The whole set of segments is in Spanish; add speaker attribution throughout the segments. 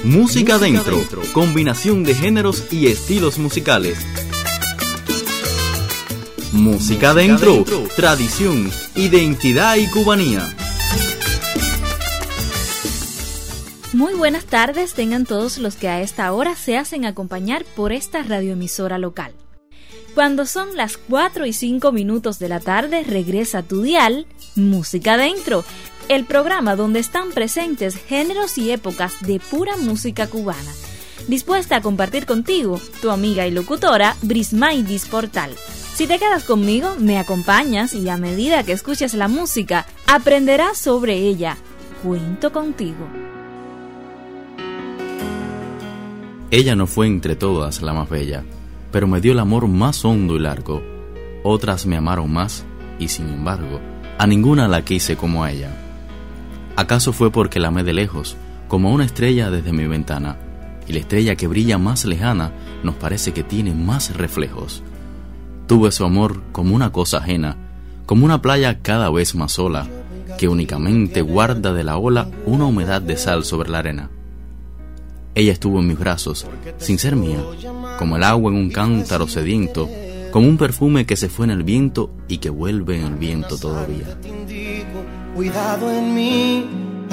Speaker 1: Música Dentro, combinación de géneros y estilos musicales. Música Dentro, tradición, identidad y cubanía.
Speaker 2: Muy buenas tardes tengan todos los que a esta hora se hacen acompañar por esta radioemisora local. Cuando son las 4:05 de la tarde, regresa a tu dial Música Dentro, el programa donde están presentes géneros y épocas de pura música cubana. Dispuesta a compartir contigo, tu amiga y locutora Brismaydis Portal. Si te quedas conmigo, me acompañas y a medida que escuches la música, aprenderás sobre ella. Cuento contigo.
Speaker 1: Ella no fue entre todas la más bella, pero me dio el amor más hondo y largo. Otras me amaron más, y sin embargo, a ninguna la quise como a ella. ¿Acaso fue porque la amé de lejos, como a una estrella desde mi ventana? Y la estrella que brilla más lejana nos parece que tiene más reflejos. Tuve su amor como una cosa ajena, como una playa cada vez más sola, que únicamente guarda de la ola una humedad de sal sobre la arena. Ella estuvo en mis brazos, sin ser mía, como el agua en un cántaro sediento, como un perfume que se fue en el viento y que vuelve en el viento todavía.
Speaker 3: Cuidado en mí,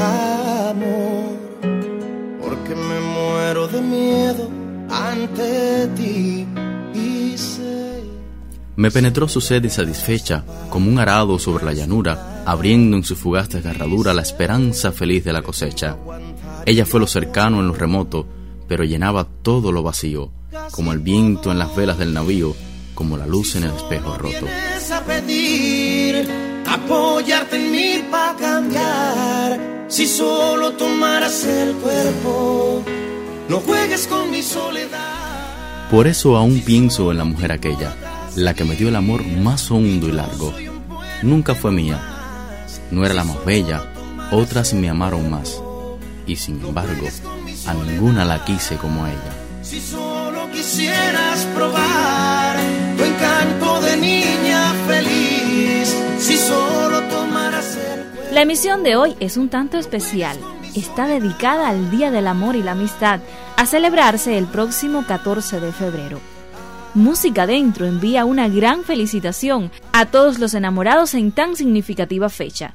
Speaker 3: amor, porque me muero de miedo ante ti y sé.
Speaker 1: Me penetró su sed insatisfecha, como un arado sobre la llanura, abriendo en su fugaz desgarradura la esperanza feliz de la cosecha. Ella fue lo cercano en lo remoto, pero llenaba todo lo vacío, como el viento en las velas del navío, como la luz en el espejo roto.
Speaker 3: A pedir, apoyarte en mí para cambiar. Si solo tomaras el cuerpo, no juegues con mi soledad.
Speaker 1: Por eso aún pienso en la mujer aquella, la que me dio el amor más hondo y largo. Nunca fue mía, no era la más bella, otras me amaron más. Y sin embargo, a ninguna la quise como a ella.
Speaker 3: Si solo quisieras probar tu encanto de niña feliz, si solo tomaras el...
Speaker 2: La emisión de hoy es un tanto especial. Está dedicada al Día del Amor y la Amistad, a celebrarse el próximo 14 de febrero. Música Dentro envía una gran felicitación a todos los enamorados en tan significativa fecha.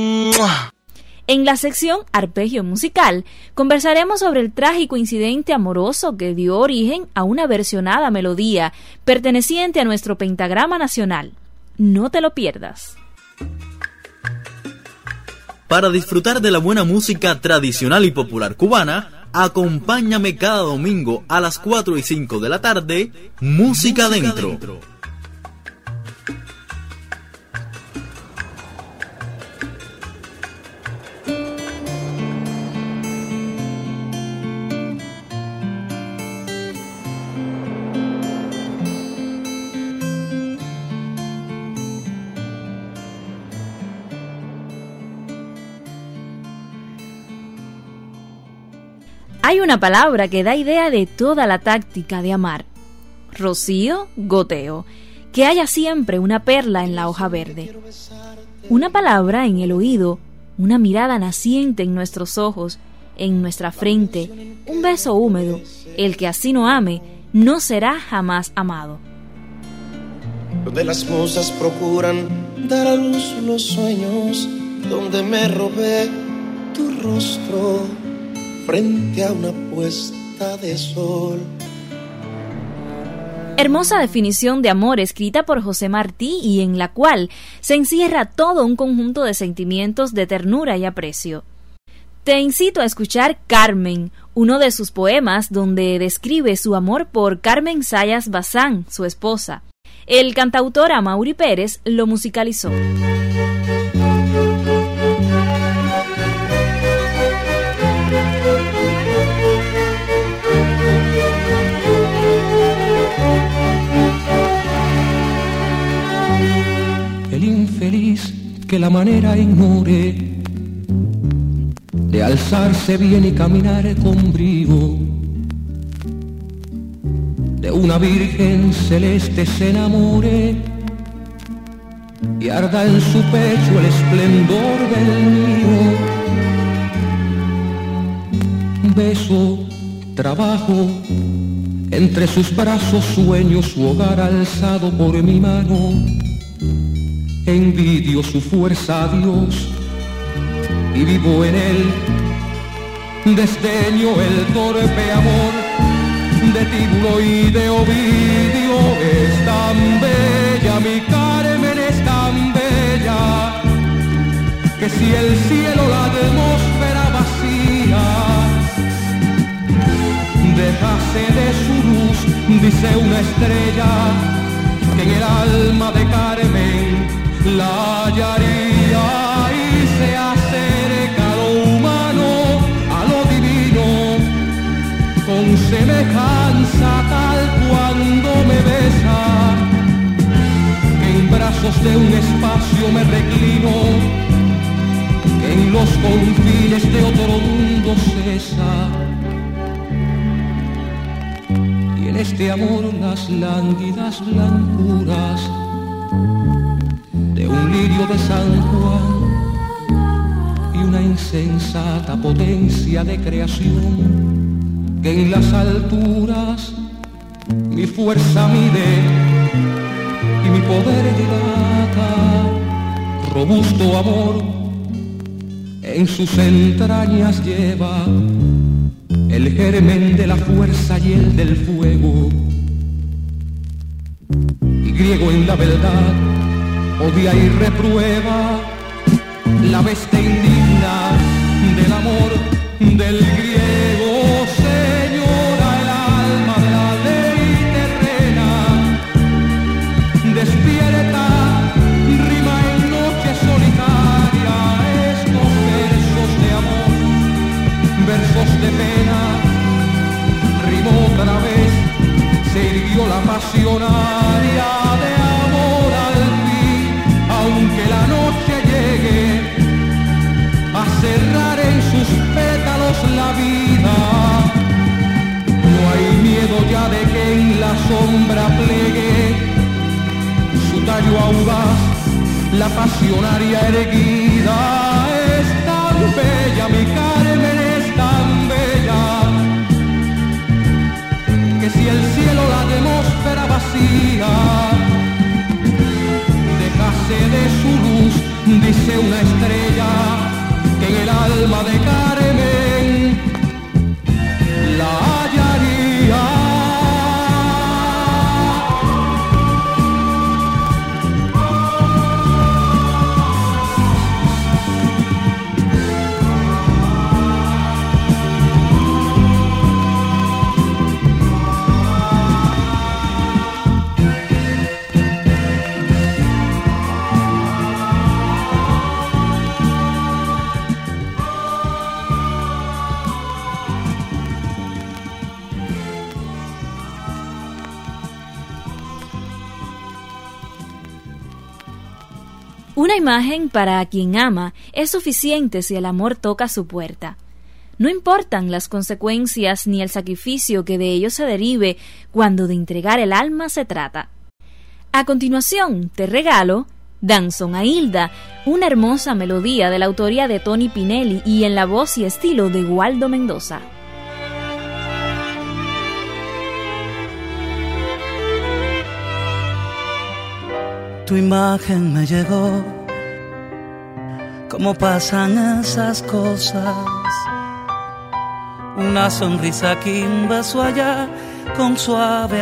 Speaker 2: En la sección Arpegio Musical, conversaremos sobre el trágico incidente amoroso que dio origen a una versionada melodía perteneciente a nuestro pentagrama nacional. No te lo pierdas.
Speaker 1: Para disfrutar de la buena música tradicional y popular cubana, acompáñame cada domingo a las 4:05 de la tarde, Música Dentro.
Speaker 2: Hay una palabra que da idea de toda la táctica de amar. Rocío, goteo. Que haya siempre una perla en la hoja verde. Una palabra en el oído, una mirada naciente en nuestros ojos, en nuestra frente, un beso húmedo. El que así no ame, no será jamás amado.
Speaker 3: Donde las musas procuran dar a luz los sueños, donde me robé tu rostro frente a una puesta de sol.
Speaker 2: Hermosa definición de amor escrita por José Martí y en la cual se encierra todo un conjunto de sentimientos de ternura y aprecio. Te incito a escuchar Carmen, uno de sus poemas donde describe su amor por Carmen Zayas Bazán, su esposa. El cantautor Amaury Pérez lo musicalizó.
Speaker 4: El infeliz que la manera ignore de alzarse bien y caminar con brío, de una virgen celeste se enamore y arda en su pecho el esplendor del mío. beso, trabajo, entre sus brazos sueño su hogar alzado por mi mano. Envidio su fuerza a Dios y vivo en él. Desdeño el torpe amor de Tíbulo y de Ovidio. Es tan bella, mi Carmen es tan bella, que si el cielo la atmósfera vacía dejase de su luz, dice una estrella, que en el alma de Carmen la hallaría y se acerca a lo humano, a lo divino, con semejanza tal cuando me besa, que en brazos de un espacio me reclino, que en los confines de otro mundo cesa. Y en este amor las lánguidas blancuras de un lirio de San Juan y una insensata potencia de creación, que en las alturas mi fuerza mide y mi poder dilata. Robusto amor en sus entrañas lleva el germen de la fuerza y el del fuego. Y griego en la verdad odia y reprueba la bestia indigna del amor del griego. Señora, el alma de la ley terrena despierta, rima en noche solitaria estos versos de amor, versos de pena. Rimó otra vez, se irguió la pasionaria de amor al fin, aunque la noche llegue a cerrar en sus pétalos la vida. No hay miedo ya de que en la sombra plegue su tallo audaz, la pasionaria erguida. Es tan bella, mi Carmen es tan bella, que si el cielo la atmósfera vacía dejase de su luz, dice una estrella, que en el alma de Carmen la hallaría.
Speaker 2: Una imagen para quien ama es suficiente si el amor toca su puerta. No importan las consecuencias ni el sacrificio que de ello se derive cuando de entregar el alma se trata. A continuación, te regalo Danzón a Hilda, una hermosa melodía de la autoría de Tony Pinelli y en la voz y estilo de Waldo Mendoza.
Speaker 5: Tu imagen me llegó, como pasan esas cosas. Una sonrisa aquí, un beso allá, con suave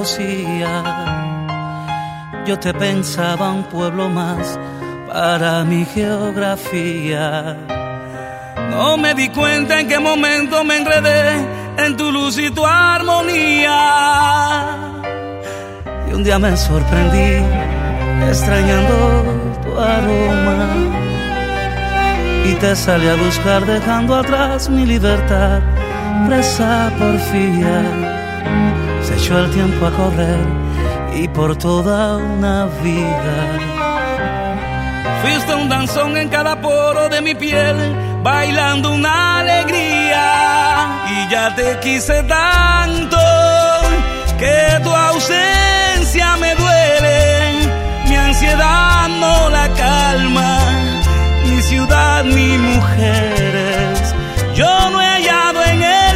Speaker 5: alevosía. Yo te pensaba un pueblo más para mi geografía. No me di cuenta en qué momento me enredé en tu luz y tu armonía. Y un día me sorprendí extrañando tu aroma y te salí a buscar dejando atrás mi libertad, presa porfía. Se echó el tiempo a correr y por toda una vida fuiste un danzón en cada poro de mi piel, bailando una alegría. Y ya te quise tanto que tu ausencia me duele. Mi ansiedad no la calma, ni ciudad ni mujeres. Yo no he hallado en él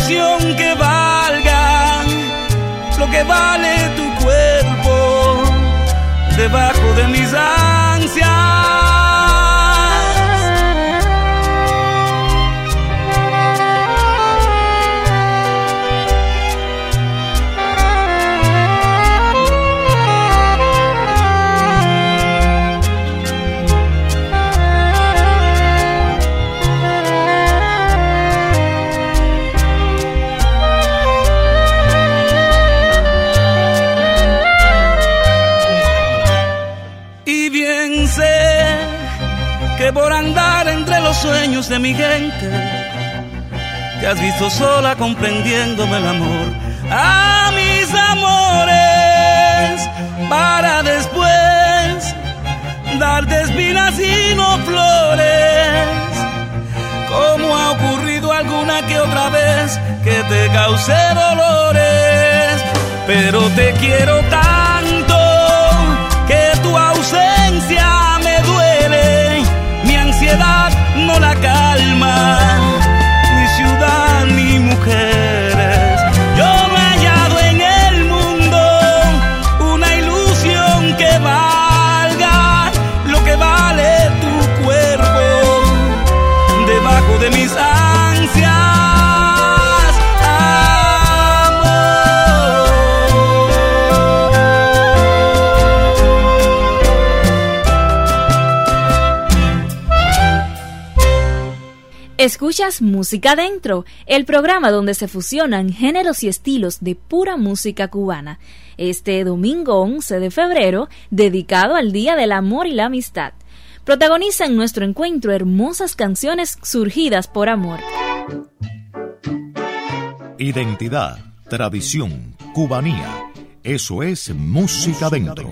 Speaker 5: ilusión que valga lo que vale tu cuerpo debajo de mis ansias. Que por andar entre los sueños de mi gente te has visto sola comprendiéndome el amor a mis amores, para después darte espinas y no flores, como ha ocurrido alguna que otra vez que te causé dolores. Pero te quiero tanto que tu ausencia me duele, mi ansiedad no la calma, ni ciudad ni mujeres. Yo no he hallado en el mundo una ilusión que valga lo que vale tu cuerpo debajo de mis ansias.
Speaker 2: Escuchas Música Dentro, el programa donde se fusionan géneros y estilos de pura música cubana. Este domingo 11 de febrero, dedicado al Día del Amor y la Amistad. Protagonizan nuestro encuentro hermosas canciones surgidas por amor.
Speaker 6: Identidad, tradición, cubanía. Eso es Música Dentro.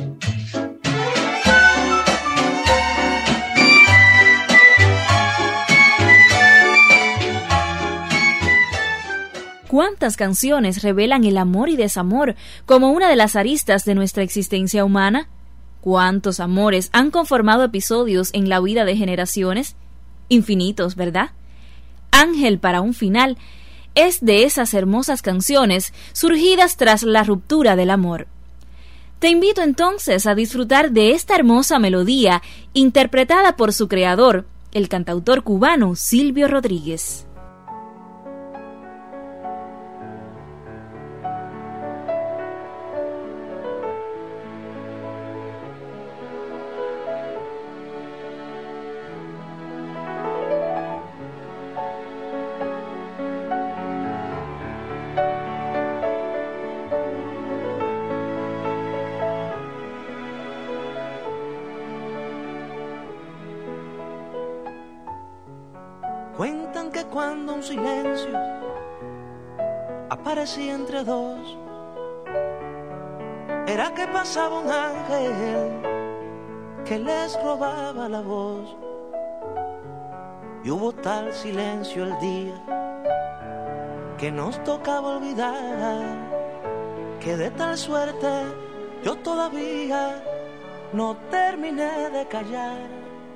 Speaker 2: ¿Cuántas canciones revelan el amor y desamor como una de las aristas de nuestra existencia humana? ¿Cuántos amores han conformado episodios en la vida de generaciones? Infinitos, ¿verdad? Ángel para un final es de esas hermosas canciones surgidas tras la ruptura del amor. Te invito entonces a disfrutar de esta hermosa melodía interpretada por su creador, el cantautor cubano Silvio Rodríguez.
Speaker 7: Cuentan que cuando un silencio aparecía entre dos, era que pasaba un ángel que les robaba la voz. Y hubo tal silencio el día que nos tocaba olvidar, que de tal suerte yo todavía no terminé de callar.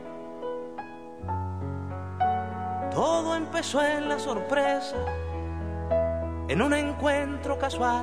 Speaker 7: Todo empezó en la sorpresa, en un encuentro casual,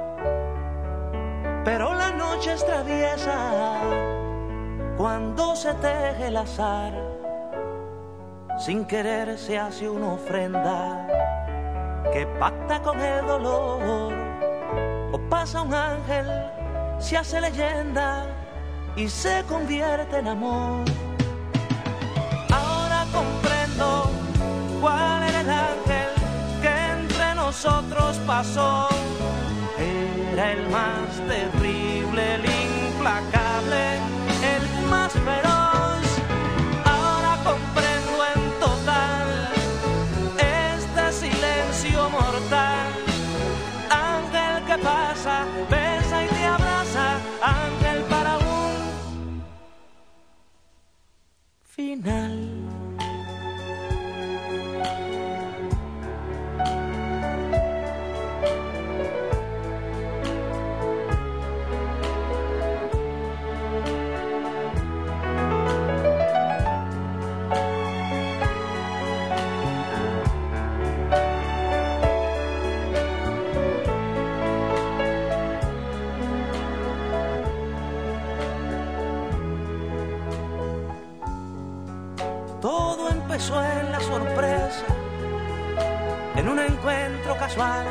Speaker 7: pero la noche es traviesa cuando se teje el azar. Sin querer se hace una ofrenda que pacta con el dolor, o pasa un ángel, se hace leyenda y se convierte en amor. Ahora comprendo cuál era el ángel que entre nosotros pasó. Era el más terrible, el implacable, el más feroz. Ahora comprendo en total este silencio mortal. Ángel que pasa, besa y te abraza. Ángel para un final. tropezó en la sorpresa, en un encuentro casual.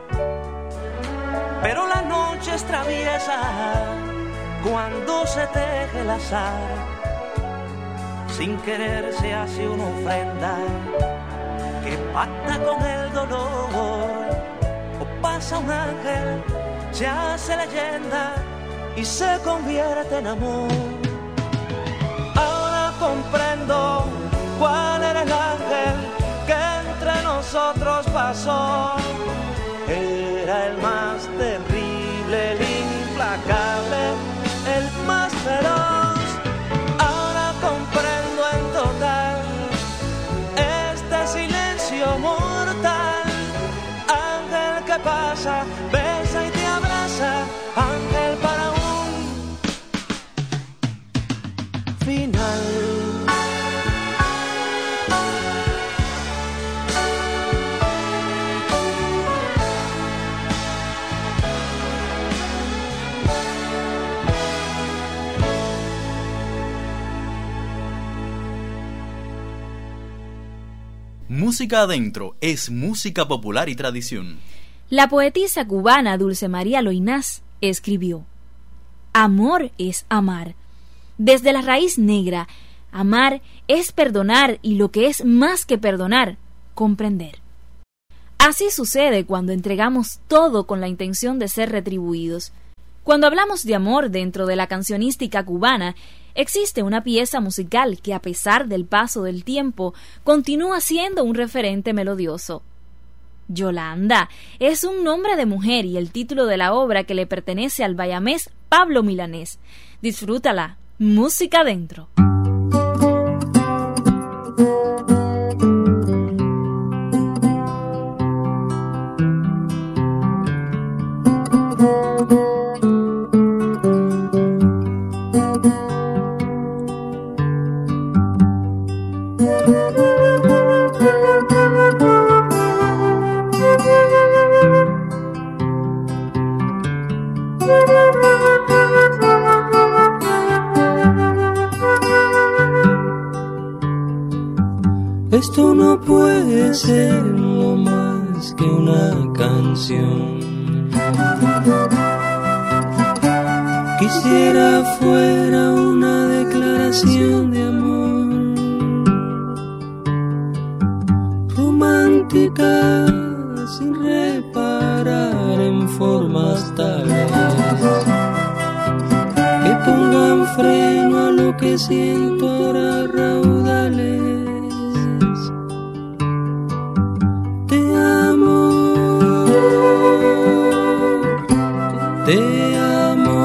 Speaker 7: Pero la noche es traviesa cuando se teje el azar. Sin querer se hace una ofrenda que pacta con el dolor. O pasa un ángel, se hace leyenda y se convierte en amor. Ahora comprendo cuál era el ángel que entre nosotros pasó. Era el más terrible, el implacable, el más feroz. Ahora comprendo en total este silencio mortal. Ángel que pasa, besa y te abraza. Ángel para un final.
Speaker 1: Música Adentro es música popular y tradición.
Speaker 2: La poetisa cubana Dulce María Loinás escribió: amor es amar. Desde la raíz negra, amar es perdonar y lo que es más que perdonar, comprender. Así sucede cuando entregamos todo con la intención de ser retribuidos. Cuando hablamos de amor dentro de la cancionística cubana, existe una pieza musical que, a pesar del paso del tiempo, continúa siendo un referente melodioso. Yolanda es un nombre de mujer y el título de la obra que le pertenece al bayamés Pablo Milanés. Disfrútala. Música Adentro.
Speaker 8: Esto no puede ser lo más que una canción. Quisiera fuera una declaración de amor, romántica sin reparar en formas tales que pongan freno a lo que siento ahora raudales. Te amo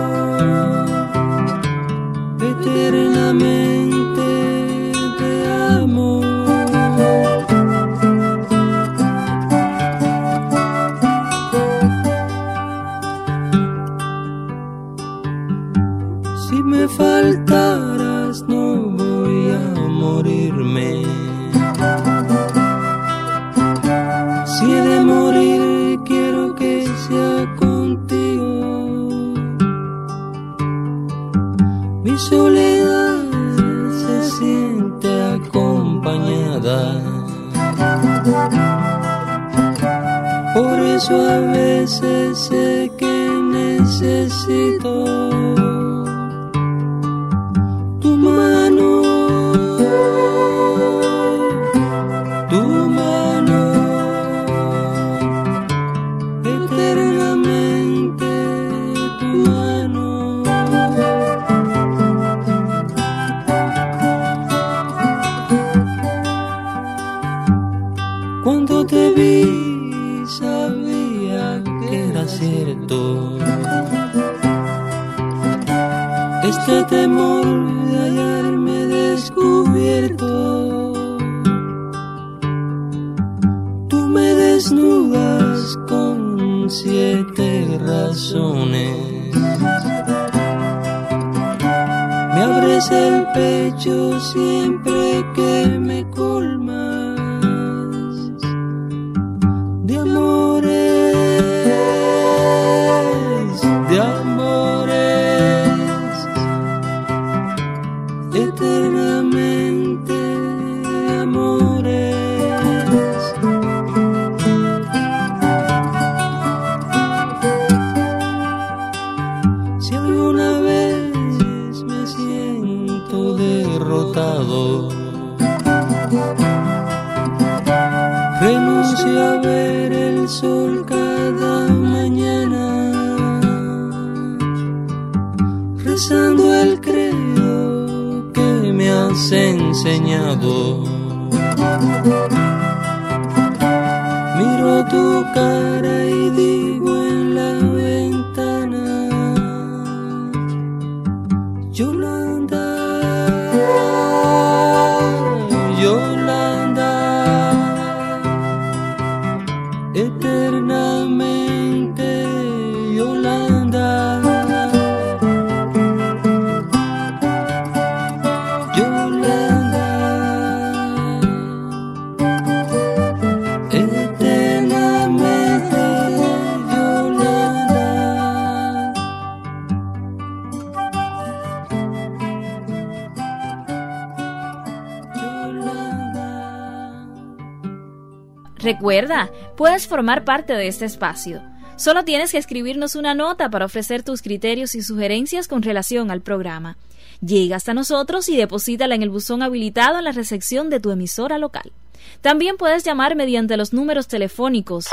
Speaker 8: eternamente, te amo. Si me faltaras no voy a morirme. Si he de morir quiero que sea contigo. Mi soledad se siente acompañada. Por eso a veces sé que necesito tu mano, tu mano. Eternamente tu mano. Cuando te vi sabía que era cierto este temor de hallarme descubierto. Tú me desnudas con 7 razones, me abres el pecho siempre que me colmas de amores, de amores, eternamente sol cada mañana, rezando el credo que me has enseñado. Miro tu cara y digo en la ventana, Yolanda, Yolanda, eternamente Yolanda, Yolanda, eternamente Yolanda.
Speaker 2: Recuerda, puedes formar parte de este espacio. Solo tienes que escribirnos una nota para ofrecer tus criterios y sugerencias con relación al programa. Llega hasta nosotros y deposítala en el buzón habilitado en la recepción de tu emisora local. También puedes llamar mediante los números telefónicos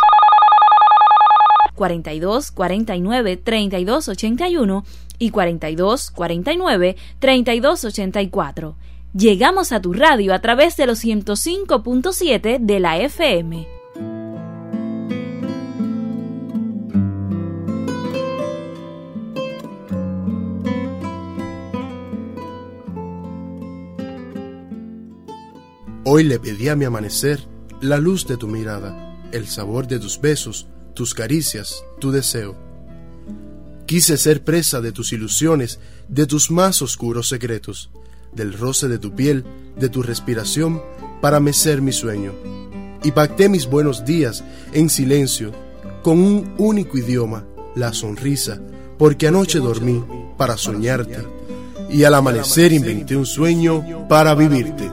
Speaker 2: 42 49 32 81 y 42 49 32 84. Llegamos a tu radio a través de los 105.7 de la FM.
Speaker 9: Hoy le pedí a mi amanecer la luz de tu mirada, el sabor de tus besos, tus caricias, tu deseo. Quise ser presa de tus ilusiones, de tus más oscuros secretos, del roce de tu piel, de tu respiración, para mecer mi sueño. Y pacté mis buenos días en silencio, con un único idioma, la sonrisa, porque anoche dormí para soñarte, y al amanecer inventé un sueño para vivirte.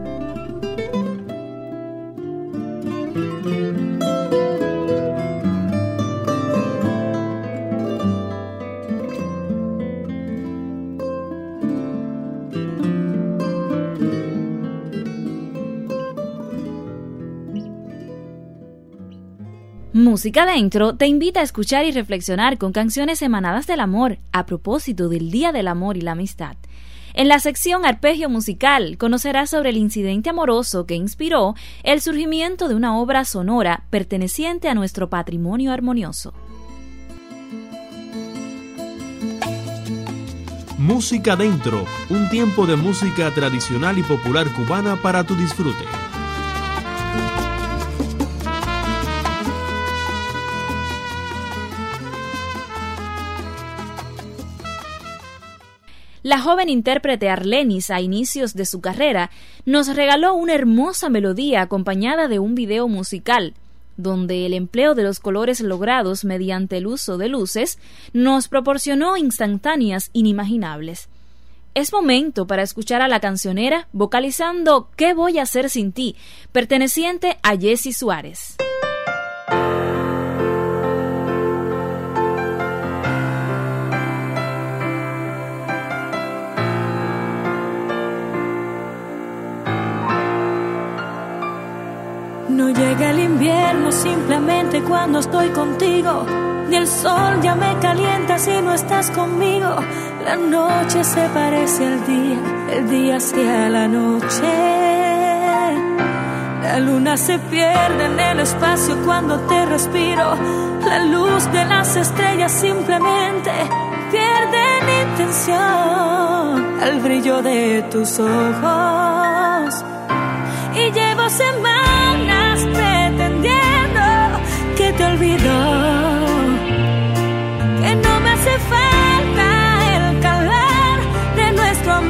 Speaker 2: Música Adentro te invita a escuchar y reflexionar con canciones emanadas del amor a propósito del Día del Amor y la Amistad. En la sección Arpegio Musical conocerás sobre el incidente amoroso que inspiró el surgimiento de una obra sonora perteneciente a nuestro patrimonio armonioso.
Speaker 10: Música Adentro, un tiempo de música tradicional y popular cubana para tu disfrute.
Speaker 2: La joven intérprete Arlenis, a inicios de su carrera, nos regaló una hermosa melodía acompañada de un video musical, donde el empleo de los colores logrados mediante el uso de luces nos proporcionó instantáneas inimaginables. Es momento para escuchar a la cancionera vocalizando ¿Qué voy a hacer sin ti?, perteneciente a Jessy Suárez.
Speaker 11: No llega el invierno simplemente cuando estoy contigo, ni el sol ya me calienta si no estás conmigo. La noche se parece al día, el día hacia la noche. La luna se pierde en el espacio cuando te respiro. La luz de las estrellas simplemente pierde intención al brillo de tus ojos. Y llevo semanas pretendiendo que te olvido, que no me hace falta el calor de nuestro amor.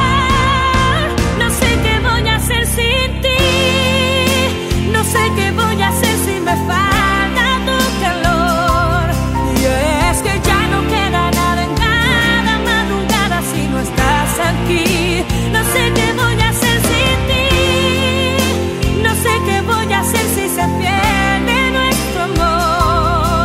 Speaker 11: No sé qué voy a hacer sin ti, no sé qué voy a hacer si me falta tu calor. Y es que ya no queda nada en cada madrugada si no estás aquí. No sé qué voy a hacer sin ti, no sé qué voy a hacer si se pierde nuestro amor.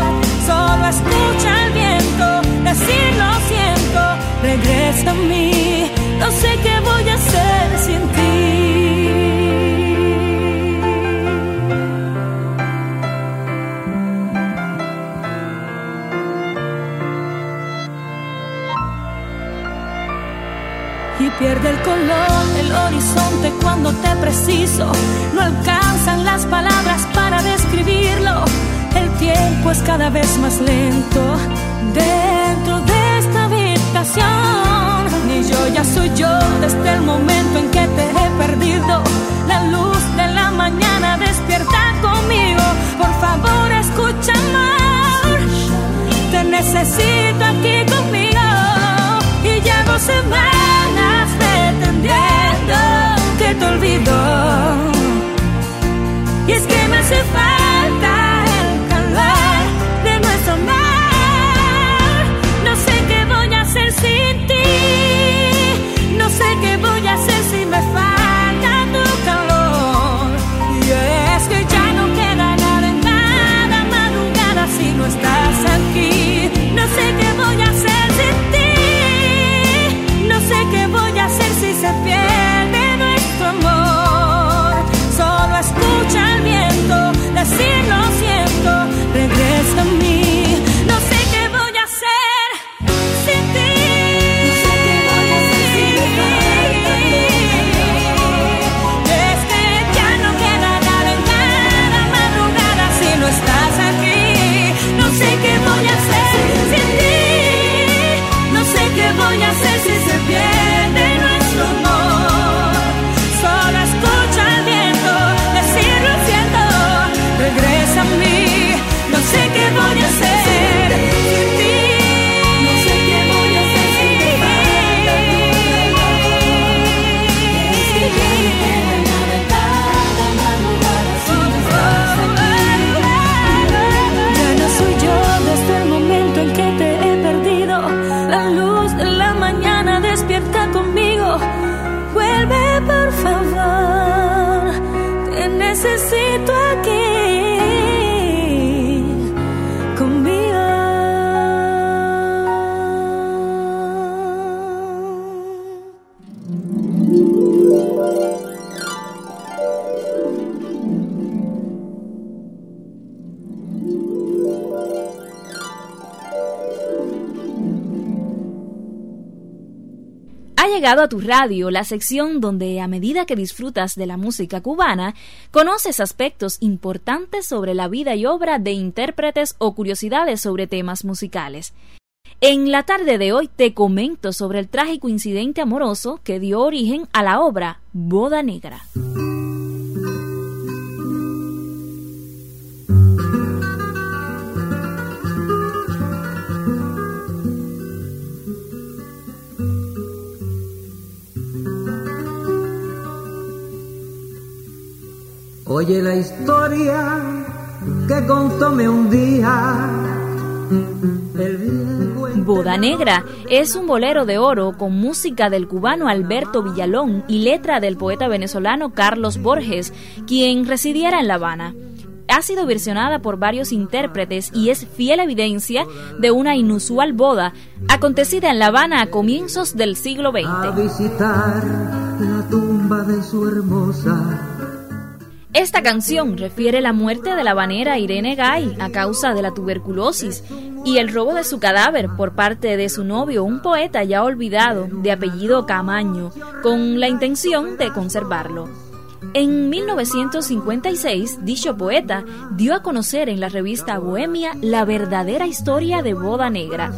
Speaker 11: pierde el color, el horizonte cuando te preciso. No alcanzan las palabras para describirlo. El tiempo es cada vez más lento dentro de esta habitación. Ni yo ya soy yo desde el momento en que te he perdido. La luz de la mañana despierta conmigo. Por favor, escucha, amor, te necesito aquí conmigo. Y llevo semanas pretendiendo que te olvido. Y es que me hace falta el calor de nuestro amor. No sé qué voy a hacer sin ti. No sé qué voy a hacer si me falta tu calor. Y es que ya no queda nada en cada madrugada si no estás aquí. No sé qué voy a hacer sin ti. No sé qué voy a hacer si se pierde nuestro amor. Solo escucha el viento decir lo siento, regresa a mí. No sé qué voy a hacer sin ti. No sé qué voy a hacer si me falta. Es que ya no queda nada en cada madrugada si no estás aquí. No sé qué voy a hacer sin ti. No sé qué voy a hacer si se pierde nuestro amor. Solo escucha el viento decir lo siento, regresa a mí. No sé qué voy a hacer sin ti. No sé qué voy a hacer si me falta tu calor. Es que ya no queda nada en cada madrugada si no estás aquí. Ya no soy yo desde el momento en que te he perdido. La luz de la mañana despierta conmigo. Vuelve, por favor, te necesito aquí conmigo.
Speaker 2: Ha llegado a tu radio la sección donde, a medida que disfrutas de la música cubana, conoces aspectos importantes sobre la vida y obra de intérpretes o curiosidades sobre temas musicales. En la tarde de hoy te comento sobre el trágico incidente amoroso que dio origen a la obra Boda Negra.
Speaker 8: Oye la historia que contóme un día el viejo.
Speaker 2: Boda Negra es un bolero de oro con música del cubano Alberto Villalón y letra del poeta venezolano Carlos Borges, quien residiera en La Habana. Ha sido versionada por varios intérpretes y es fiel evidencia de una inusual boda acontecida en La Habana a comienzos del siglo XX.
Speaker 8: A visitar la tumba de su hermosa.
Speaker 2: Esta canción refiere la muerte de la habanera Irene Gay a causa de la tuberculosis y el robo de su cadáver por parte de su novio, un poeta ya olvidado de apellido Camaño, con la intención de conservarlo. En 1956, dicho poeta dio a conocer en la revista Bohemia la verdadera historia de Boda Negra.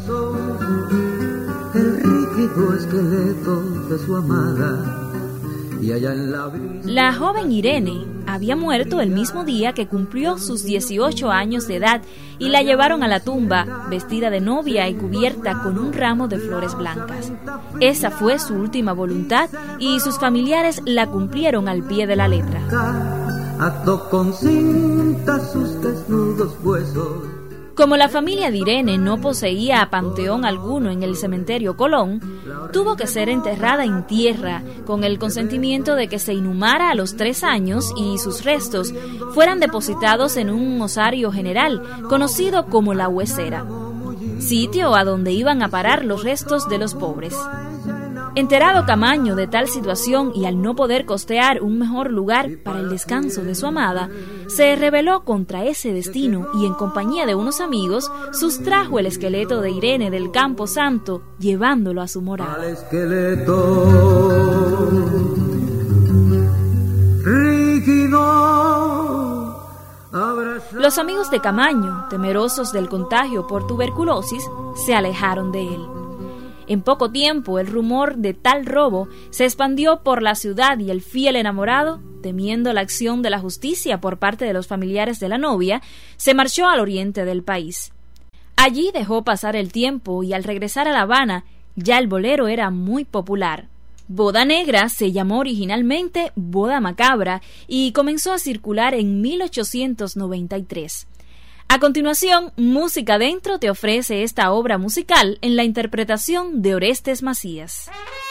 Speaker 8: El rígido esqueleto de su amada.
Speaker 2: La joven Irene había muerto el mismo día que cumplió sus 18 años de edad y la llevaron a la tumba vestida de novia y cubierta con un ramo de flores blancas. Esa fue su última voluntad y sus familiares la cumplieron al pie de la letra.
Speaker 8: Ató con cinta sus desnudos huesos.
Speaker 2: Como la familia de Irene no poseía panteón alguno en el cementerio Colón, tuvo que ser enterrada en tierra con el consentimiento de que se inhumara a los 3 años y sus restos fueran depositados en un osario general conocido como la Huesera, sitio a donde iban a parar los restos de los pobres. Enterado Camaño de tal situación y al no poder costear un mejor lugar para el descanso de su amada, se rebeló contra ese destino y en compañía de unos amigos sustrajo el esqueleto de Irene del Campo Santo, llevándolo a su morada.
Speaker 8: Al esqueleto rígido.
Speaker 2: Los amigos de Camaño, temerosos del contagio por tuberculosis, se alejaron de él. En poco tiempo, el rumor de tal robo se expandió por la ciudad y el fiel enamorado, temiendo la acción de la justicia por parte de los familiares de la novia, se marchó al oriente del país. Allí dejó pasar el tiempo y al regresar a La Habana, ya el bolero era muy popular. Boda Negra se llamó originalmente Boda Macabra y comenzó a circular en 1893. A continuación, Música Adentro te ofrece esta obra musical en la interpretación de Orestes Macías.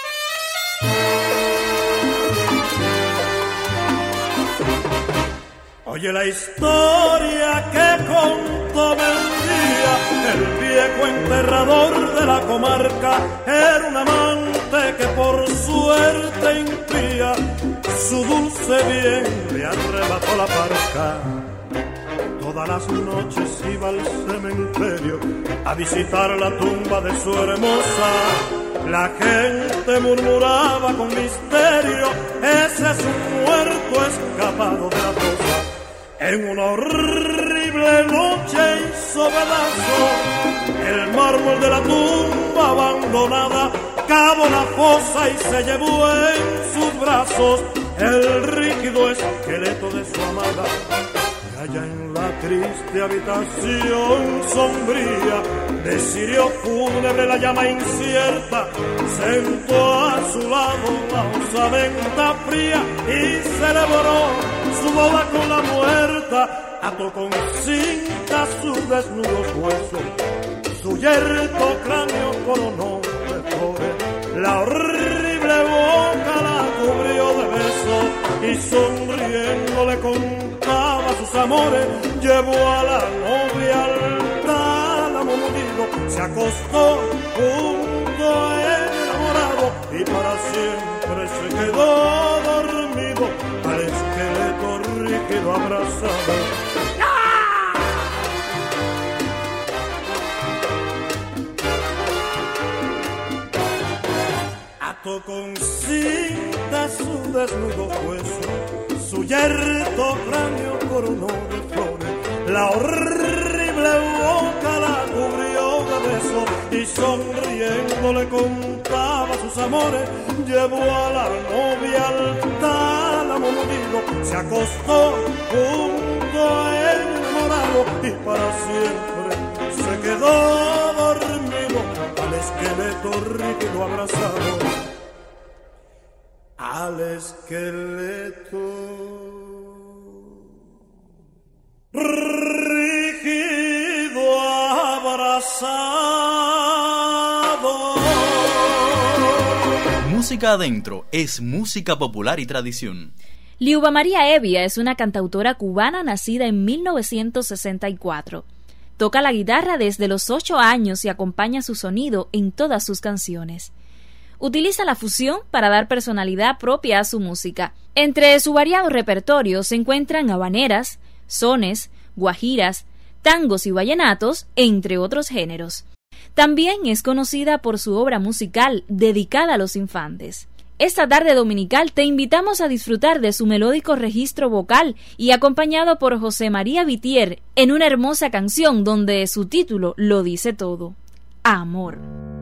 Speaker 12: Oye la historia que contó Mendía, el viejo enterrador de la comarca, era un amante que por suerte impía, su dulce bien le arrebató la parca. Todas las noches iba al cementerio a visitar la tumba de su hermosa. La gente murmuraba con misterio, ese es un muerto escapado de la fosa. En una horrible noche hizo pedazo el mármol de la tumba abandonada, cavó la fosa y se llevó en sus brazos el rígido esqueleto de su amada. Allá en la triste habitación sombría de cirio fúnebre la llama incierta sentó a su lado la osamenta fría y celebró su boda con la muerta. Ató con cinta sus desnudos huesos, su yerto cráneo coronó de flores, la horrible boca la cubrió de besos y sonriendo le contaba sus amores. Llevó a la novia al tálamo hundido, se acostó junto a él enamorado y para siempre se quedó dormido al esqueleto rígido abrazado. Ató con cinta su desnudo hueso, su yerto cráneo coronó de flores, la horrible boca la cubrió de besos y sonriendo le contaba sus amores. Llevó a la novia al tálamo hundido, se acostó junto a él enamorado y para siempre se quedó dormido al esqueleto rígido abrazado. Al esqueleto rígido abrazado.
Speaker 1: Música Adentro es música popular y tradición.
Speaker 2: Liuba María Evia es una cantautora cubana nacida en 1964. Toca la guitarra desde los 8 años y acompaña su sonido en todas sus canciones. Utiliza la fusión para dar personalidad propia a su música. Entre su variado repertorio se encuentran habaneras, sones, guajiras, tangos y vallenatos, entre otros géneros. También es conocida por su obra musical dedicada a los infantes. Esta tarde dominical te invitamos a disfrutar de su melódico registro vocal y acompañado por José María Vitier en una hermosa canción donde su título lo dice todo: Amor.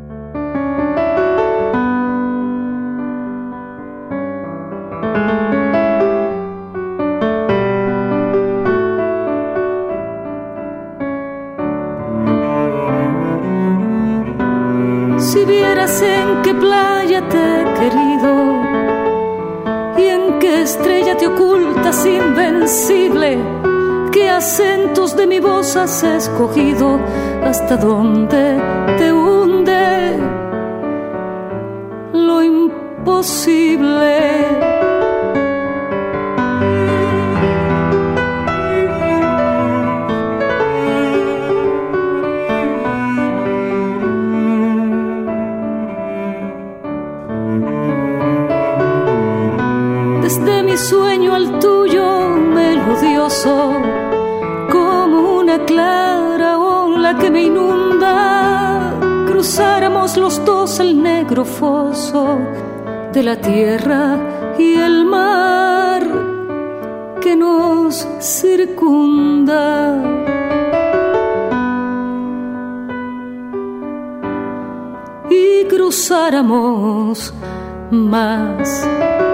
Speaker 11: Si vieras en qué playa te he querido y en qué estrella te ocultas invencible, qué acentos de mi voz has escogido, hasta dónde te hunde lo imposible. vida que me inunda, cruzáramos los dos el negro foso de la tierra y el mar que nos circunda. Y cruzáramos más.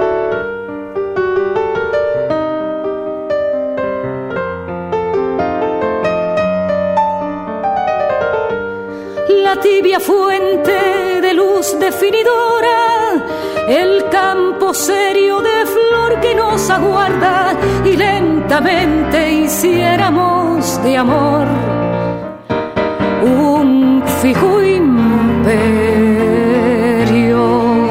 Speaker 11: La tibia fuente de luz definidora, el campo serio de flor que nos aguarda, y lentamente hiciéramos de amor un fijo imperio.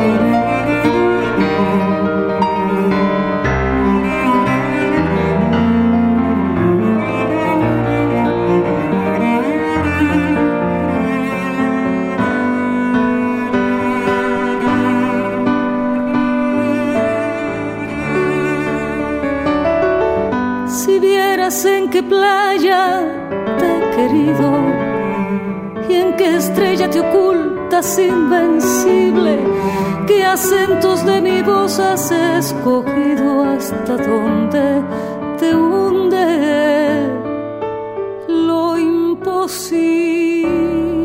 Speaker 11: En qué playa te he querido y en qué estrella te ocultas invencible, qué acentos de mi voz has escogido, hasta dónde te hunde lo imposible.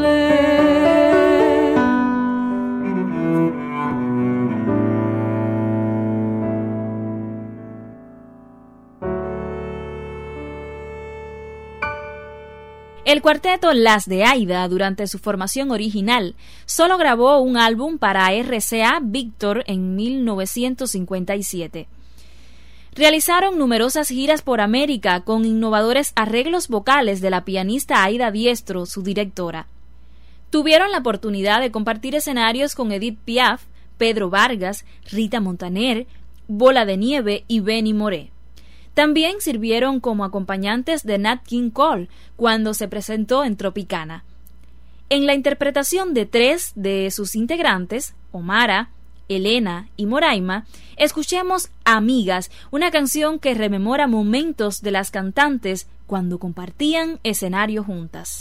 Speaker 2: El cuarteto Las de Aida, durante su formación original, solo grabó un álbum para RCA Víctor en 1957. Realizaron numerosas giras por América con innovadores arreglos vocales de la pianista Aida Diestro, su directora. Tuvieron la oportunidad de compartir escenarios con Edith Piaf, Pedro Vargas, Rita Montaner, Bola de Nieve y Benny Moré. También sirvieron como acompañantes de Nat King Cole cuando se presentó en Tropicana. En la interpretación de 3 de sus integrantes, Omara, Elena y Moraima, escuchemos Amigas, una canción que rememora momentos de las cantantes cuando compartían escenario juntas.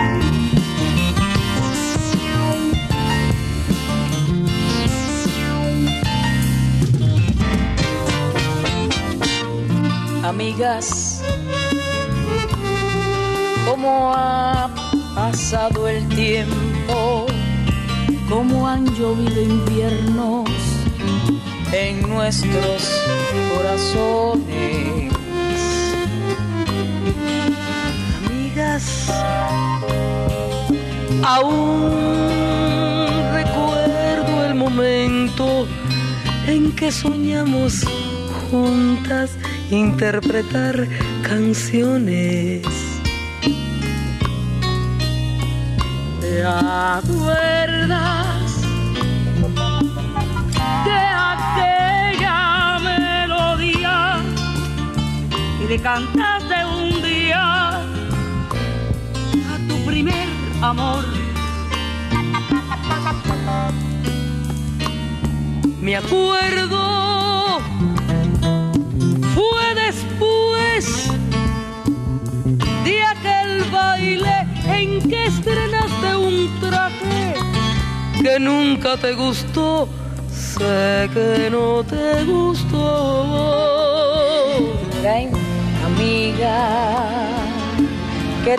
Speaker 13: Amigas, cómo ha pasado el tiempo, cómo han llovido inviernos en nuestros corazones. Amigas, aún recuerdo el momento en que soñamos juntas interpretar canciones. ¿Te acuerdas de aquella melodía y le cantaste un día a tu primer amor? Me acuerdo, fue después de aquel baile en que estrenaste un traje que nunca te gustó, sé que no te gustó.
Speaker 14: Ven, amiga, ¿qué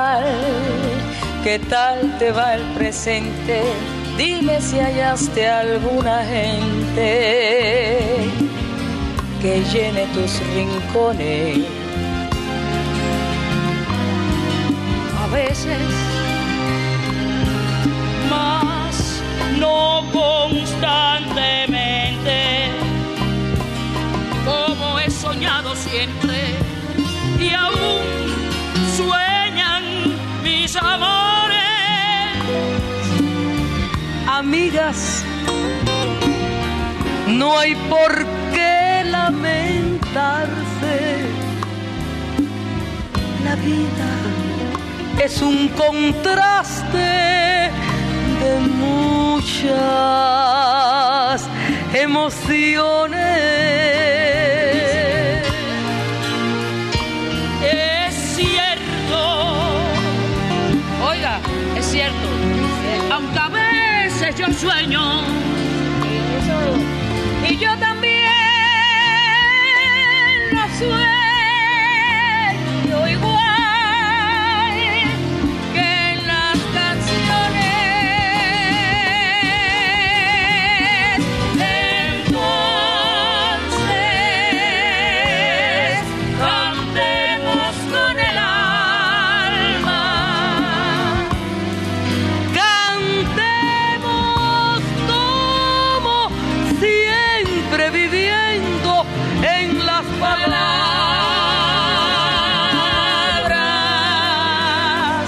Speaker 14: tal te va el presente? Dime si hallaste alguna gente que llene tus rincones.
Speaker 13: A veces, más no constantemente, como he soñado siempre, y aún sueñan mis amores. Amigas, no hay por qué lamentarse. La vida es un contraste de muchas emociones.
Speaker 14: Es cierto
Speaker 13: cierto. Aunque a veces yo sueño y yo también lo sueño igual que en las canciones. Entonces cantemos con el alma, cantemos como siempre viviendo en las palabras,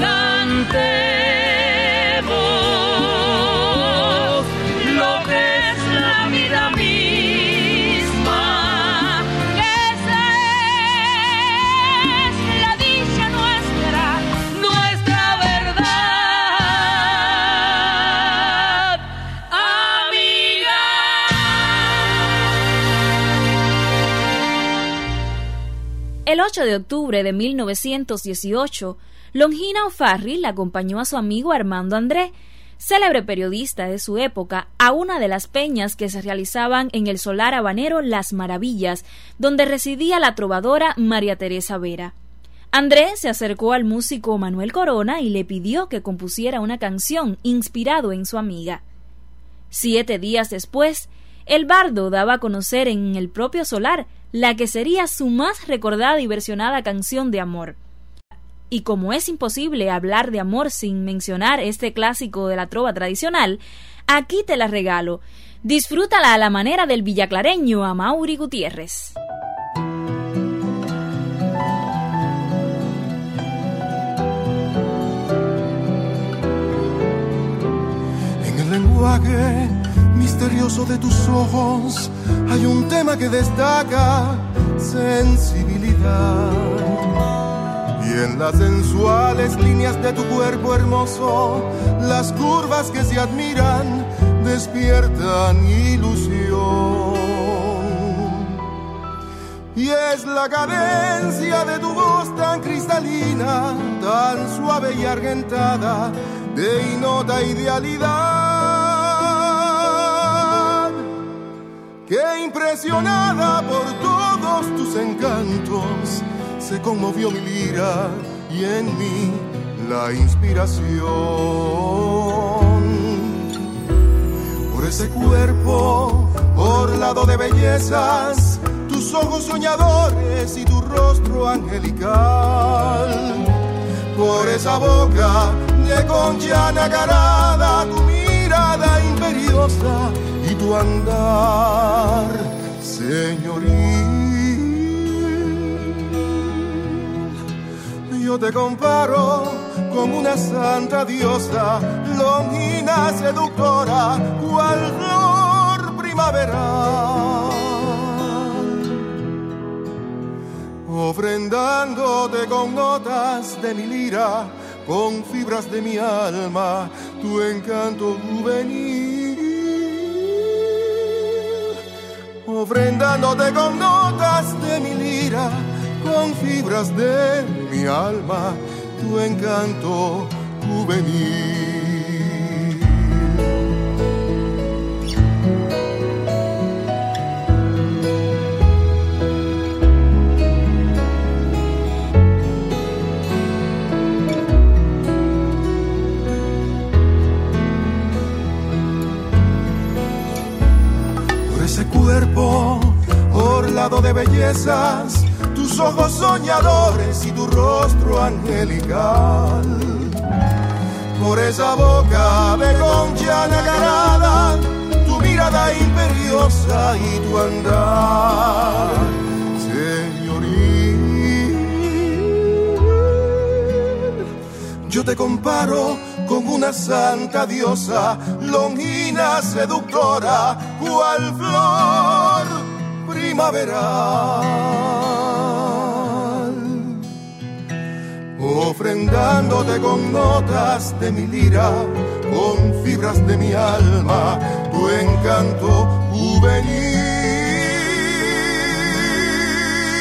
Speaker 13: cantemos lo que es la vida misma, que esa es la dicha nuestra verdad, amiga.
Speaker 2: El 8 de octubre de 1918, Longina O'Farrill acompañó a su amigo Armando André, célebre periodista de su época, a una de las peñas que se realizaban en el solar habanero Las Maravillas, donde residía la trovadora María Teresa Vera. André se acercó al músico Manuel Corona y le pidió que compusiera una canción inspirado en su amiga. 7 días después, el bardo daba a conocer en el propio solar la que sería su más recordada y versionada canción de amor. Y como es imposible hablar de amor sin mencionar este clásico de la trova tradicional, aquí te la regalo. Disfrútala a la manera del villaclareño Amaury Gutiérrez.
Speaker 3: En el lenguaje misterioso de tus ojos hay un tema que destaca sensibilidad. Y en las sensuales líneas de tu cuerpo hermoso, las curvas que se admiran despiertan ilusión. Y es la cadencia de tu voz tan cristalina, tan suave y argentada, de innota idealidad, que impresionada por todos tus encantos, se conmovió mi lira y en mí la inspiración. Por ese cuerpo orlado de bellezas, tus ojos soñadores y tu rostro angelical. Por esa boca de concha nacarada, tu mirada imperiosa y tu andar señoril. Yo te comparo con una santa diosa, longina seductora, cual flor primaveral, ofrendándote con notas de mi lira, con fibras de mi alma, tu encanto juvenil, ofrendándote con notas de mi lira, con fibras de mi alma, tu encanto juvenil. Por ese cuerpo orlado de bellezas, tus ojos soñadores y tu rostro angelical. Por esa boca de concha nacarada, tu mirada imperiosa y tu andar señoril. Yo te comparo con una santa diosa, longina seductora, cual flor primaveral, ofrendándote con notas de mi lira, con fibras de mi alma, tu encanto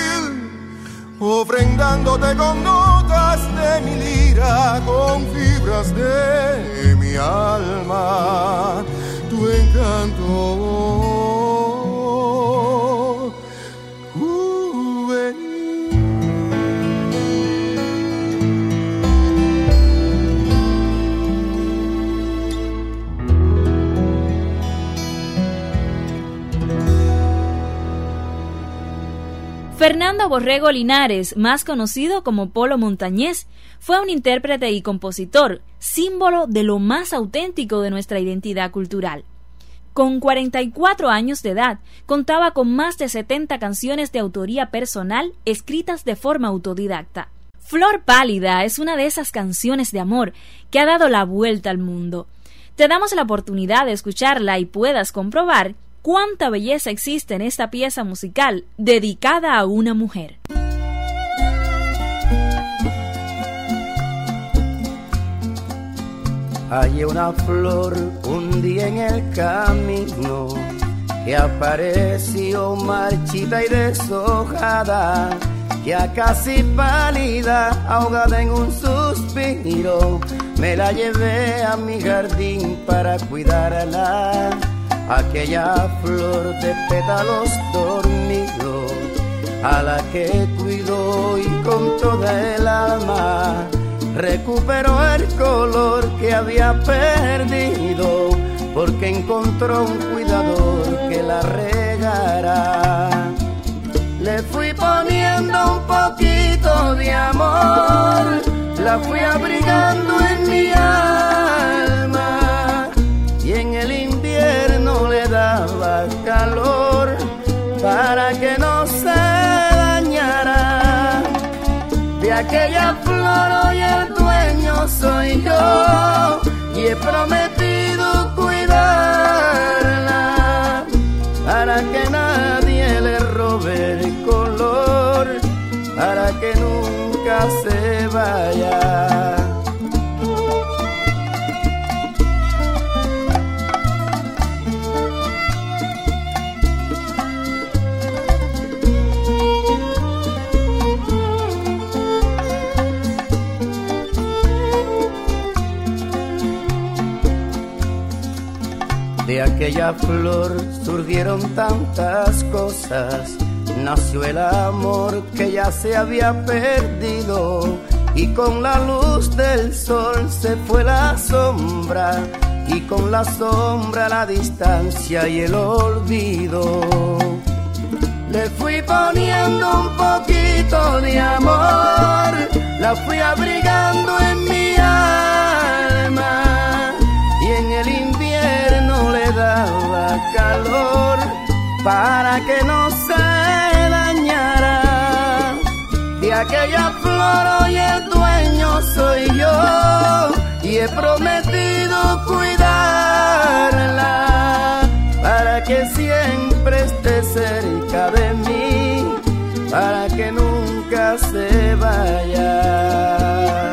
Speaker 3: juvenil, ofrendándote con notas de mi lira, con fibras
Speaker 15: gotas de mi alma, tu encanto
Speaker 2: Fernando Borrego Linares, más conocido como Polo Montañés, fue un intérprete y compositor, símbolo de lo más auténtico de nuestra identidad cultural. Con 44 años de edad, contaba con más de 70 canciones de autoría personal escritas de forma autodidacta. Flor Pálida es una de esas canciones de amor que ha dado la vuelta al mundo. Te damos la oportunidad de escucharla y puedas comprobar cuánta belleza existe en esta pieza musical dedicada a una mujer.
Speaker 16: Hay una flor un día en el camino que apareció marchita y deshojada, ya casi pálida, ahogada en un suspiro. Me la llevé a mi jardín para cuidarla, aquella flor de pétalos dormidos, a la que cuidó y con toda el alma recuperó el color que había perdido, porque encontró un cuidador que la regara. Le fui poniendo un poquito de amor, la fui abrigando en mi alma, y en el invierno le daba calor para que no se dañara. De aquella flor hoy el dueño soy yo, y he prometido cuidarla para que nadie le robe el color, para que nunca se vaya. De aquella flor surgieron tantas cosas, nació el amor que ya se había perdido, y con la luz del sol se fue la sombra, y con la sombra la distancia y el olvido. Le fui poniendo un poquito de amor, la fui abrigando en mi alma, y en el invierno le daba calor para que no se dañara. De aquella flor hoy el dueño soy yo, y he prometido cuidarla para que siempre esté cerca de mí, para que nunca se vaya.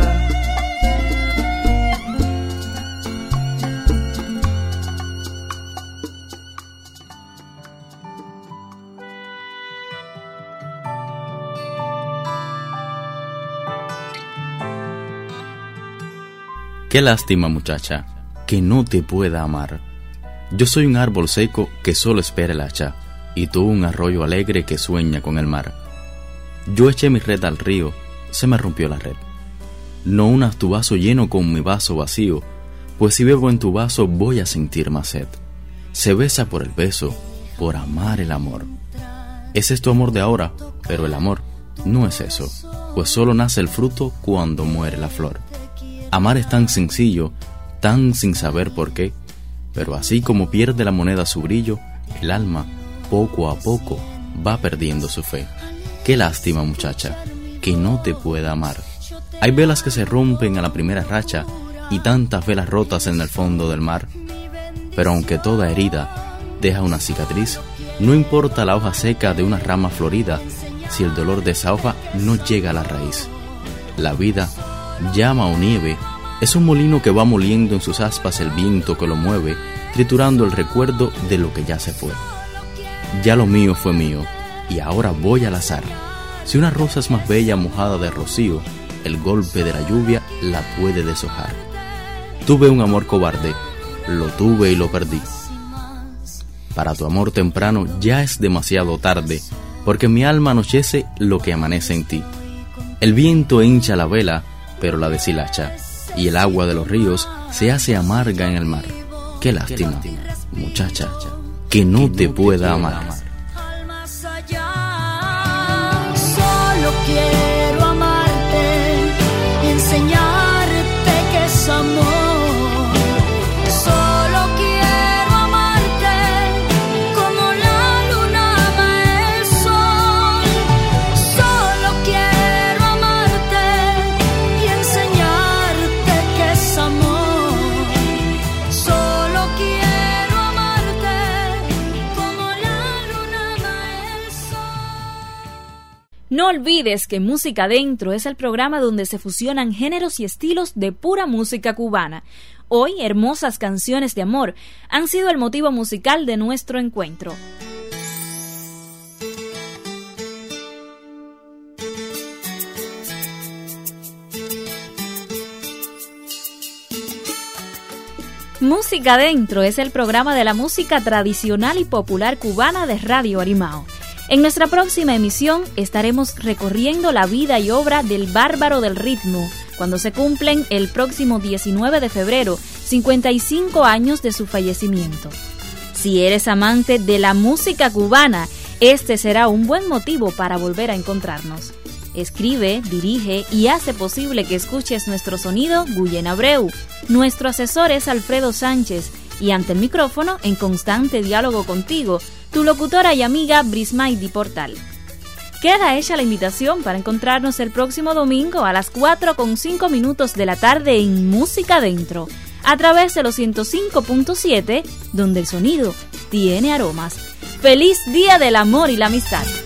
Speaker 1: Qué lástima, muchacha, que no te pueda amar. Yo soy un árbol seco que solo espera el hacha, y tú un arroyo alegre que sueña con el mar. Yo eché mi red al río, se me rompió la red. No unas tu vaso lleno con mi vaso vacío, pues si bebo en tu vaso voy a sentir más sed. Se besa por el beso, por amar el amor. Ese es tu amor de ahora, pero el amor no es eso, pues solo nace el fruto cuando muere la flor. Amar es tan sencillo, tan sin saber por qué, pero así como pierde la moneda su brillo, el alma, poco a poco, va perdiendo su fe. Qué lástima, muchacha, que no te pueda amar. Hay velas que se rompen a la primera racha y tantas velas rotas en el fondo del mar. Pero aunque toda herida deja una cicatriz, no importa la hoja seca de una rama florida si el dolor de esa hoja no llega a la raíz. La vida, llama o nieve, es un molino que va moliendo en sus aspas el viento que lo mueve, triturando el recuerdo de lo que ya se fue. Ya lo mío fue mío, y ahora voy al azar. Si una rosa es más bella mojada de rocío, el golpe de la lluvia la puede deshojar. Tuve un amor cobarde, lo tuve y lo perdí. Para tu amor temprano ya es demasiado tarde, porque mi alma anochece lo que amanece en ti. El viento hincha la vela, pero la deshilacha, y el agua de los ríos se hace amarga en el mar. Qué lástima, muchacha, que no te pueda amar.
Speaker 11: Solo quiero amarte y enseñarte que es amor. Solo quiero amarte como la luna ama el sol. Solo quiero amarte y enseñarte que es amor. Solo quiero amarte como la luna ama el sol.
Speaker 2: No olvides que Música Adentro es el programa donde se fusionan géneros y estilos de pura música cubana. Hoy, hermosas canciones de amor han sido el motivo musical de nuestro encuentro. Música Adentro es el programa de la música tradicional y popular cubana de Radio Arimao. En nuestra próxima emisión estaremos recorriendo la vida y obra del Bárbaro del Ritmo, cuando se cumplen el próximo 19 de febrero 55 años de su fallecimiento. Si eres amante de la música cubana, este será un buen motivo para volver a encontrarnos. Escribe, dirige y hace posible que escuches nuestro sonido Guyen Abreu. Nuestro asesor es Alfredo Sánchez y ante el micrófono, en constante diálogo contigo, tu locutora y amiga Brismaydi Portal. Queda hecha la invitación para encontrarnos el próximo domingo a las 4:05 de la tarde en Música Adentro, a través de los 105.7, donde el sonido tiene aromas. ¡Feliz Día del Amor y la Amistad!